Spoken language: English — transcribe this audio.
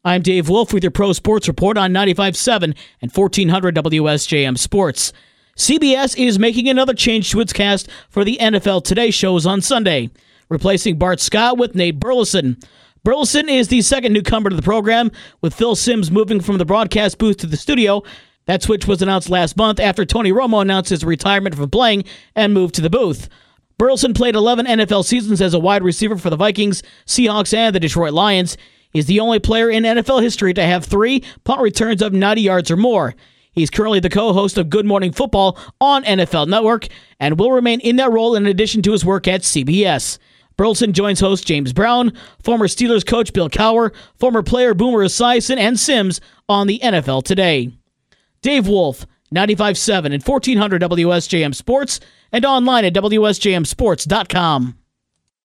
I'm Dave Wolf with your Pro Sports Report on 95.7 and 1400 WSJM Sports. CBS is making another change to its cast for the NFL Today shows on Sunday, replacing Bart Scott with Nate Burleson. Burleson is the second newcomer to the program, with Phil Simms moving from the broadcast booth to the studio. That switch was announced last month after Tony Romo announced his retirement from playing and moved to the booth. Burleson played 11 NFL seasons as a wide receiver for the Vikings, Seahawks, and the Detroit Lions. He's the only player in NFL history to have 3 punt returns of 90 yards or more. He's currently the co-host of Good Morning Football on NFL Network and will remain in that role in addition to his work at CBS. Burleson joins host James Brown, former Steelers coach Bill Cowher, former player Boomer Esiason, and Simms on the NFL Today. Dave Wolf, 95.7 and 1400 WSJM Sports, and online at WSJMSports.com.